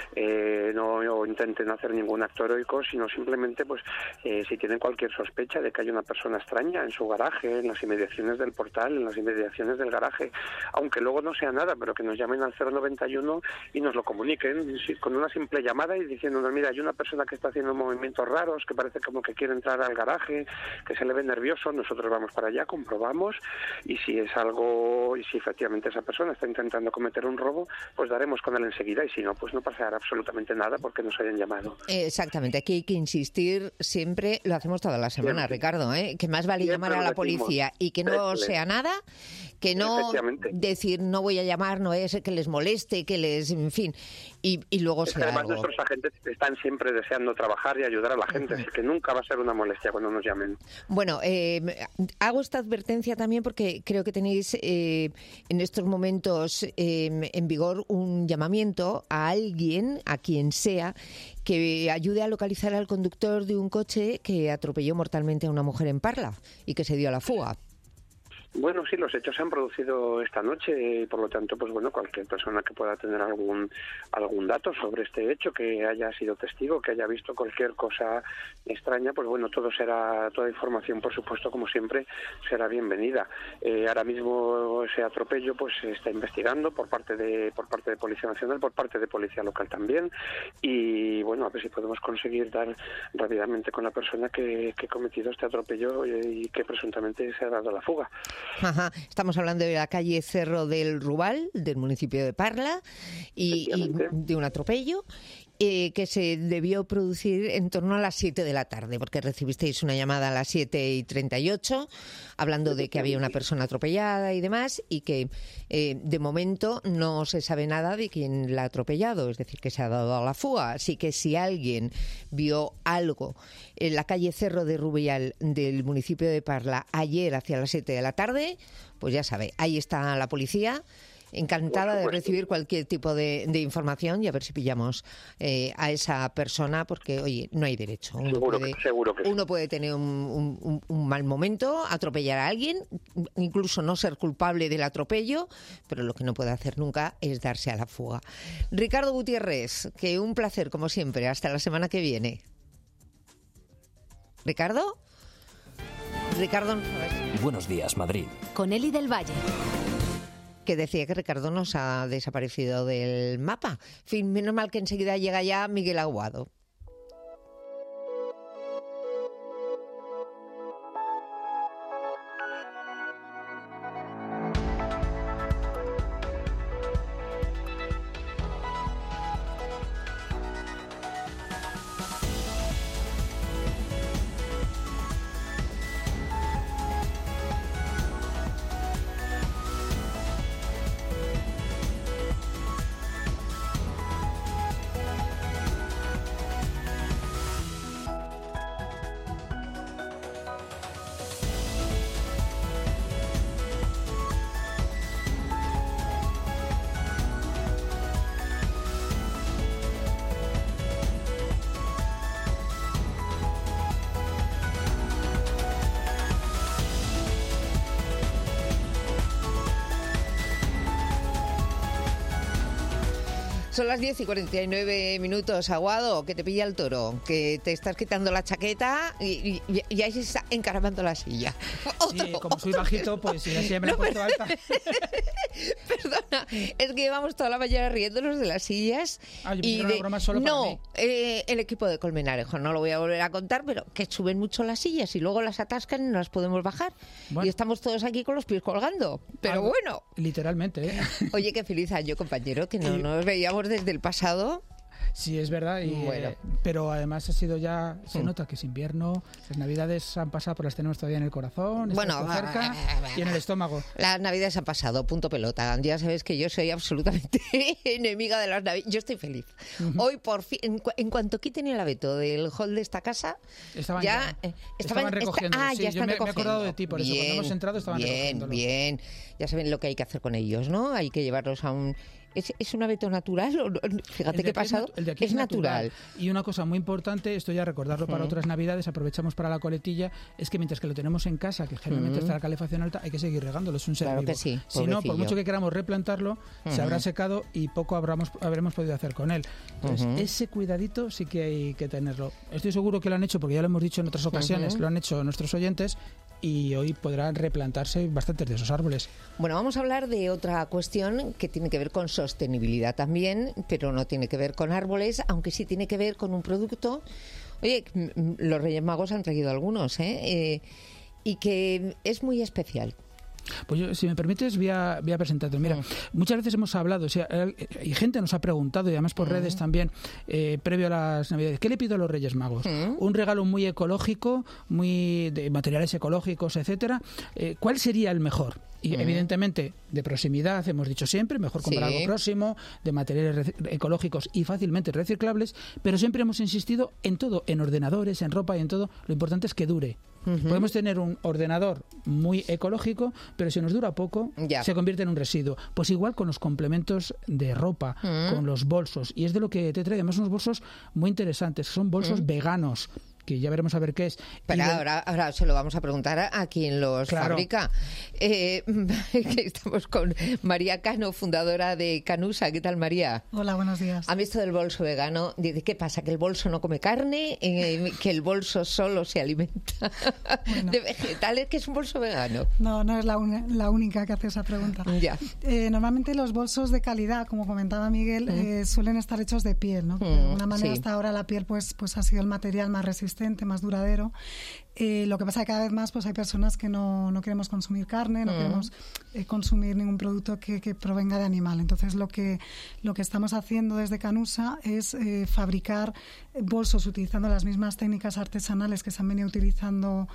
no intenten hacer ningún acto heroico, sino simplemente, pues si tienen cualquier sospecha de que hay una persona extraña en su garaje, en las inmediaciones del portal, en las inmediaciones del garaje, aunque luego no sea nada, pero que nos llamen al 091 y nos lo comuniquen con una simple llamada y diciéndonos, mira, hay una persona que está haciendo movimientos raros, que parece como que quiere entrar al garaje, que se le ve nervioso, nosotros vamos para allá, comprobamos, y si efectivamente esa persona está intentando cometer un robo, pues daremos con él enseguida, y si no, pues no pasará absolutamente nada porque nos hayan llamado. Exactamente, aquí hay que insistir siempre, lo hacemos toda la semana, siempre. Ricardo, que más vale llamar a la policía y que no sea nada, que no decir no voy a llamar, no es que les moleste, en fin, y luego sea además algo. Nuestros agentes están siempre deseando trabar y ayudar a la gente, así que nunca va a ser una molestia cuando nos llamen. Bueno, hago esta advertencia también porque creo que tenéis en estos momentos en vigor un llamamiento a alguien, a quien sea, que ayude a localizar al conductor de un coche que atropelló mortalmente a una mujer en Parla y que se dio a la fuga. Bueno, sí, los hechos se han producido esta noche y por lo tanto, pues bueno, cualquier persona que pueda tener algún dato sobre este hecho, que haya sido testigo, que haya visto cualquier cosa extraña, pues bueno, toda información, por supuesto, como siempre, será bienvenida. Ahora mismo ese atropello pues se está investigando por parte de Policía Nacional, por parte de Policía Local también, y bueno, a ver si podemos conseguir dar rápidamente con la persona que ha cometido este atropello y que presuntamente se ha dado a la fuga. Ajá. Estamos hablando de la calle Cerro del Rubal, del municipio de Parla, y de un atropello que se debió producir en torno a las 7 de la tarde, porque recibisteis una llamada a las 7:38 hablando de que había una persona atropellada y demás, y que de momento no se sabe nada de quién la ha atropellado, es decir, que se ha dado a la fuga. Así que si alguien vio algo en la calle Cerro de Rubial del municipio de Parla ayer hacia las 7 de la tarde, pues ya sabe, ahí está la policía, encantada de recibir cualquier tipo de información y a ver si pillamos a esa persona, porque, oye, no hay derecho. Uno puede tener un mal momento, atropellar a alguien, incluso no ser culpable del atropello, pero lo que no puede hacer nunca es darse a la fuga. Ricardo Gutiérrez, que un placer, como siempre. Hasta la semana que viene. ¿Ricardo? Ricardo. Buenos días, Madrid. Con Eli del Valle. Que decía que Ricardo nos ha desaparecido del mapa. En fin, menos mal que enseguida llega ya Miguel Aguado. Son las 10:49, Aguado, que te pilla el toro, que te estás quitando la chaqueta y ahí se está encaramando la silla. Sí, como soy bajito, pues ya siempre me la he puesto alta. Perdona, es que llevamos toda la mañana riéndonos de las sillas. Yo pensé que era una broma solo para mí. El equipo de Colmenarejo, no lo voy a volver a contar, pero que suben mucho las sillas y luego las atascan y no las podemos bajar. Bueno. Y estamos todos aquí con los pies colgando. Pero bueno. Literalmente, ¿eh? Oye, qué feliz año, compañero, que no nos veíamos desde el pasado. Sí, es verdad, pero además ha sido ya, se nota que es invierno, las navidades han pasado, pero las tenemos todavía en el corazón, cerca y en el estómago. Las navidades han pasado, punto pelota. Ya sabes que yo soy absolutamente enemiga de las navidades. Yo estoy feliz. Hoy, por fin, en cuanto quiten el abeto del hall de esta casa, estaban recogiendo. Ya están recogiendo. Me he acordado de ti, por eso cuando hemos entrado estaban recogiéndolo. Bien. Ya saben lo que hay que hacer con ellos, ¿no? Hay que llevarlos a un... ¿Es un abeto natural? Fíjate qué pasado. El de aquí es natural. Y una cosa muy importante, esto ya recordarlo para otras navidades, aprovechamos para la coletilla, es que mientras que lo tenemos en casa, que generalmente está la calefacción alta, hay que seguir regándolo, es un ser vivo. Que sí, si no, por mucho que queramos replantarlo, se habrá secado y poco habremos podido hacer con él. Entonces, ese cuidadito sí que hay que tenerlo. Estoy seguro que lo han hecho, porque ya lo hemos dicho en otras ocasiones, lo han hecho nuestros oyentes, y hoy podrán replantarse bastantes de esos árboles. Bueno, vamos a hablar de otra cuestión que tiene que ver con sostenibilidad también, pero no tiene que ver con árboles, aunque sí tiene que ver con un producto. Oye, los Reyes Magos han traído algunos, y que es muy especial. Pues yo, si me permites, voy a presentarte. Mira, muchas veces hemos hablado, y gente nos ha preguntado, y además por redes también, previo a las Navidades, ¿qué le pido a los Reyes Magos? Un regalo muy ecológico, muy de materiales ecológicos, etcétera. ¿Cuál sería el mejor? Y evidentemente, de proximidad, hemos dicho siempre, mejor comprar algo próximo, de materiales ecológicos y fácilmente reciclables, pero siempre hemos insistido en todo, en ordenadores, en ropa y en todo. Lo importante es que dure. Podemos tener un ordenador muy ecológico, pero si nos dura poco, se convierte en un residuo. Pues igual con los complementos de ropa, con los bolsos. Y es de lo que te trae, además, unos bolsos muy interesantes. Son bolsos veganos, que ya veremos a ver qué es. Pero ahora se lo vamos a preguntar a quien los fabrica. Que estamos con María Cano, fundadora de Canusa. ¿Qué tal, María? Hola, buenos días. ¿Han visto del bolso vegano? ¿Qué pasa? ¿Que el bolso no come carne? ¿Que el bolso solo se alimenta de vegetales? ¿Que es un bolso vegano? No es la única que hace esa pregunta. Ya. Normalmente los bolsos de calidad, como comentaba Miguel, suelen estar hechos de piel, ¿no? De alguna manera hasta ahora la piel pues ha sido el material más resistente, más duradero. Lo que pasa es que cada vez más pues hay personas que no queremos consumir carne, no queremos consumir ningún producto que provenga de animal. Entonces lo que estamos haciendo desde Canusa es fabricar bolsos utilizando las mismas técnicas artesanales que se han venido utilizando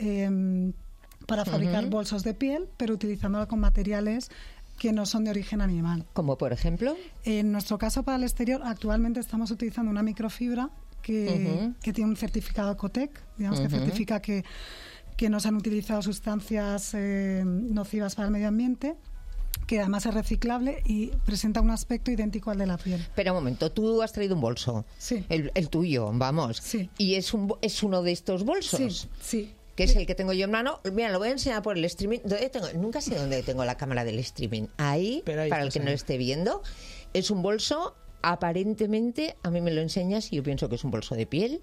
para fabricar bolsos de piel, pero utilizándola con materiales que no son de origen animal. ¿Como por ejemplo? En nuestro caso, para el exterior, actualmente estamos utilizando una microfibra que tiene un certificado Ecotec, digamos, que certifica que no se han utilizado sustancias nocivas para el medio ambiente, que además es reciclable y presenta un aspecto idéntico al de la piel. Espera un momento, tú has traído un bolso. Sí. El tuyo, vamos. Sí. ¿Y es uno de estos bolsos? Sí. Que es el que tengo yo en mano. Mira, lo voy a enseñar por el streaming. Nunca sé dónde tengo la cámara del streaming. Ahí para el que no lo esté viendo. Es un bolso, aparentemente, a mí me lo enseñas y yo pienso que es un bolso de piel.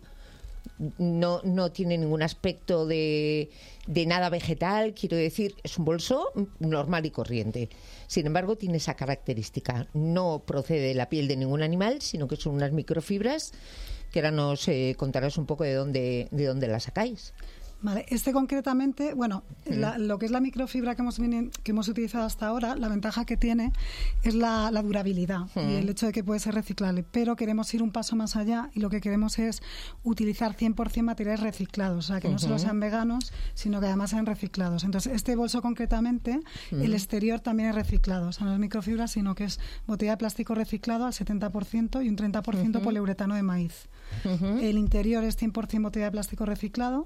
No tiene ningún aspecto de nada vegetal, quiero decir, es un bolso normal y corriente. Sin embargo, tiene esa característica. No procede de la piel de ningún animal, sino que son unas microfibras que ahora nos contarás un poco de dónde las sacáis. Vale, concretamente, lo que es la microfibra que hemos utilizado hasta ahora, la ventaja que tiene es la durabilidad y el hecho de que puede ser reciclable, pero queremos ir un paso más allá y lo que queremos es utilizar 100% materiales reciclados, o sea, que no solo sean veganos, sino que además sean reciclados. Entonces, este bolso concretamente, el exterior también es reciclado, o sea, no es microfibra, sino que es botella de plástico reciclado al 70% y un 30% poliuretano de maíz. El interior es 100% botella de plástico reciclado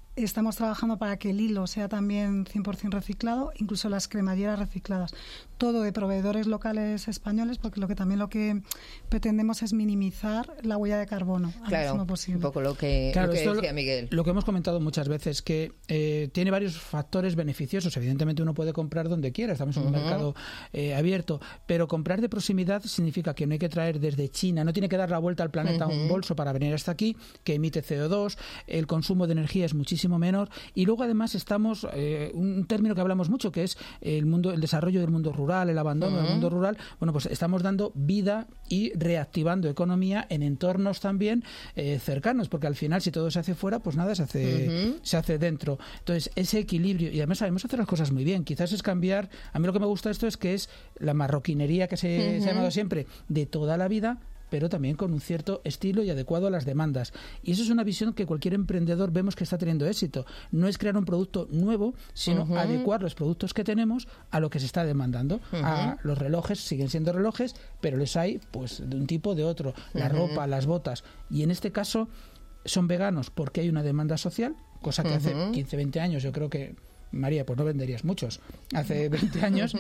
estamos trabajando para que el hilo sea también 100% reciclado, incluso las cremalleras recicladas. Todo de proveedores locales españoles, porque lo que pretendemos es minimizar la huella de carbono al máximo posible. Un poco lo que decía Miguel. Lo que hemos comentado muchas veces, que tiene varios factores beneficiosos. Evidentemente uno puede comprar donde quiera, estamos en un mercado abierto, pero comprar de proximidad significa que no hay que traer desde China, no tiene que dar la vuelta al planeta un bolso para venir hasta aquí, que emite CO2, el consumo de energía es muchísimo menor, y luego además estamos, un término que hablamos mucho, que es el desarrollo del mundo rural, el abandono del mundo rural. Bueno, pues estamos dando vida y reactivando economía en entornos también cercanos, porque al final si todo se hace fuera, pues nada se hace dentro. Entonces, ese equilibrio, y además sabemos hacer las cosas muy bien, quizás es cambiar, a mí lo que me gusta de esto es que es la marroquinería que se ha llamado siempre de toda la vida, pero también con un cierto estilo y adecuado a las demandas. Y eso es una visión que cualquier emprendedor vemos que está teniendo éxito. No es crear un producto nuevo, sino adecuar los productos que tenemos a lo que se está demandando. A los relojes siguen siendo relojes, pero les hay pues de un tipo o de otro. La ropa, las botas. Y en este caso son veganos porque hay una demanda social, cosa que hace 15, 20 años yo creo que, María, pues no venderías muchos. Hace 20 años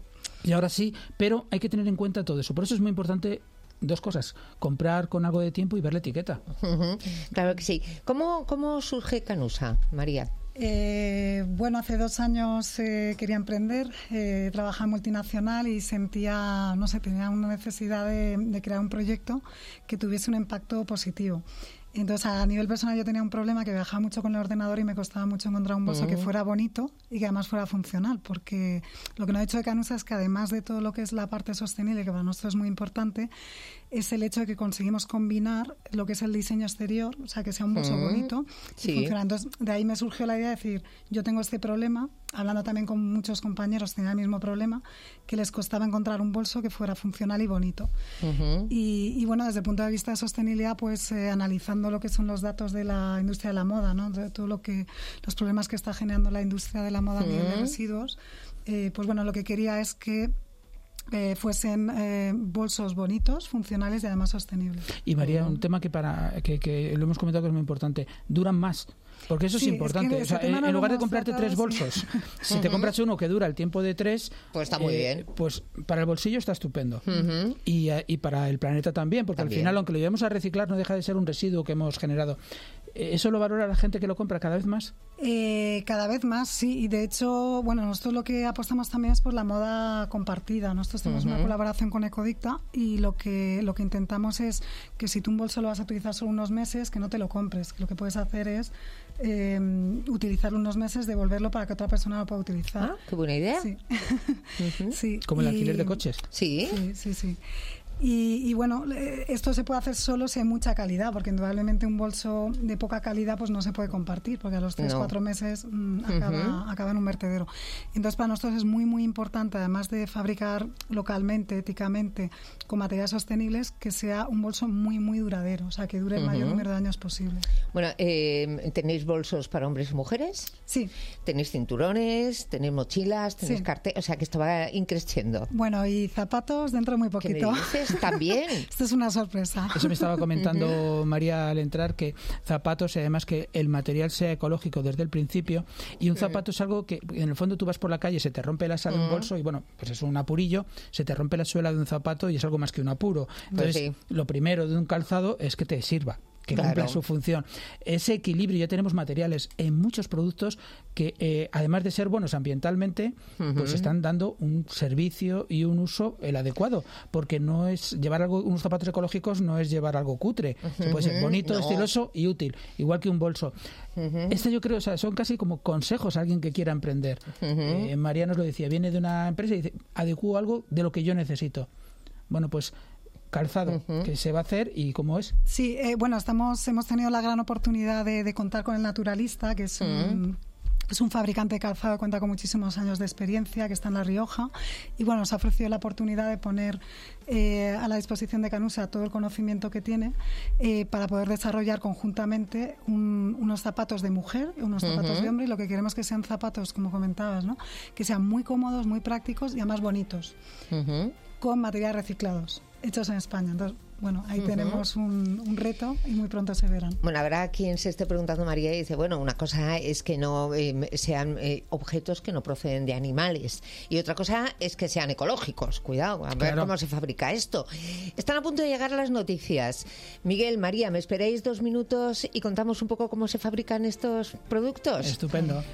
y ahora sí, pero hay que tener en cuenta todo eso. Por eso es muy importante dos cosas: comprar con algo de tiempo y ver la etiqueta. Claro que sí. ¿Cómo surge Canusa, María? Bueno, hace 2 años quería emprender, trabajaba en multinacional y tenía una necesidad de crear un proyecto que tuviese un impacto positivo. Entonces, a nivel personal yo tenía un problema, que viajaba mucho con el ordenador y me costaba mucho encontrar un bolso que fuera bonito y que además fuera funcional, porque lo que nos ha dicho de Canusa es que además de todo lo que es la parte sostenible, que para nosotros es muy importante, es el hecho de que conseguimos combinar lo que es el diseño exterior, o sea, que sea un bolso bonito y funciona. Entonces, de ahí me surgió la idea de decir, yo tengo este problema, hablando también con muchos compañeros, tenía el mismo problema, que les costaba encontrar un bolso que fuera funcional y bonito. Y bueno, desde el punto de vista de sostenibilidad, pues analizando lo que son los datos de la industria de la moda, ¿no? De todo los problemas que está generando la industria de la moda a nivel de residuos, pues bueno, lo que quería es que fuesen bolsos bonitos, funcionales y además sostenibles. Y María, un tema que lo hemos comentado que es muy importante, duran más. Porque eso es importante. Es que en lugar de comprarte 3 bolsos, si te compras uno que dura el tiempo de 3, pues está muy bien. Pues para el bolsillo está estupendo. Y para el planeta también, porque al final, aunque lo llevemos a reciclar, no deja de ser un residuo que hemos generado. ¿Eso lo valora la gente que lo compra cada vez más? Cada vez más, sí. Y de hecho, bueno, nosotros lo que apostamos también es por la moda compartida. Nosotros tenemos una colaboración con Ecodicta y lo que intentamos es que si tú un bolso lo vas a utilizar solo unos meses, que no te lo compres. Que lo que puedes hacer es utilizarlo unos meses, devolverlo para que otra persona lo pueda utilizar. Ah, qué buena idea. Sí. Sí. Como el alquiler de coches. Sí. Sí. Y bueno, esto se puede hacer solo si hay mucha calidad, porque indudablemente un bolso de poca calidad pues no se puede compartir, porque a los 3-4 meses acaba en un vertedero. Entonces, para nosotros es muy, muy importante, además de fabricar localmente, éticamente, con materiales sostenibles, que sea un bolso muy, muy duradero, o sea, que dure el mayor número de años posible. Bueno, ¿tenéis bolsos para hombres y mujeres? Sí. ¿Tenéis cinturones? ¿Tenéis mochilas? ¿Tenéis carteras? O sea, que esto va increciendo. Bueno, y zapatos dentro de muy poquito. ¿Qué me dices? También. Esto es una sorpresa. Eso me estaba comentando María al entrar, que zapatos y además que el material sea ecológico desde el principio. Y un zapato es algo que en el fondo tú vas por la calle, se te rompe el asa de un bolso y bueno, pues es un apurillo, se te rompe la suela de un zapato y es algo más que un apuro. Entonces, lo primero de un calzado es que te sirva, que cumpla su función. Ese equilibrio, ya tenemos materiales en muchos productos que además de ser buenos ambientalmente, pues están dando un servicio y un uso el adecuado, porque no es llevar unos zapatos ecológicos no es llevar algo cutre, se puede ser bonito, estiloso y útil, igual que un bolso. Esto yo creo, o sea, son casi como consejos a alguien que quiera emprender. María nos lo decía, viene de una empresa y dice, adecuo algo de lo que yo necesito. Bueno, pues calzado, que se va a hacer y cómo es. Sí, bueno, hemos tenido la gran oportunidad de contar con el Naturalista, que es un fabricante de calzado que cuenta con muchísimos años de experiencia, que está en La Rioja, y bueno, nos ha ofrecido la oportunidad de poner a la disposición de Canusa todo el conocimiento que tiene para poder desarrollar conjuntamente unos zapatos de mujer y unos zapatos de hombre, y lo que queremos que sean zapatos, como comentabas, ¿no? Que sean muy cómodos, muy prácticos y además bonitos, con materiales reciclados, hechos en España. Entonces, bueno, ahí tenemos un reto y muy pronto se verán. Bueno, habrá quien se esté preguntando, María, y dice, bueno, una cosa es que no sean objetos que no proceden de animales y otra cosa es que sean ecológicos. Cuidado, a ver cómo se fabrica esto. Están a punto de llegar las noticias. Miguel, María, ¿me esperáis 2 minutos y contamos un poco cómo se fabrican estos productos? Estupendo.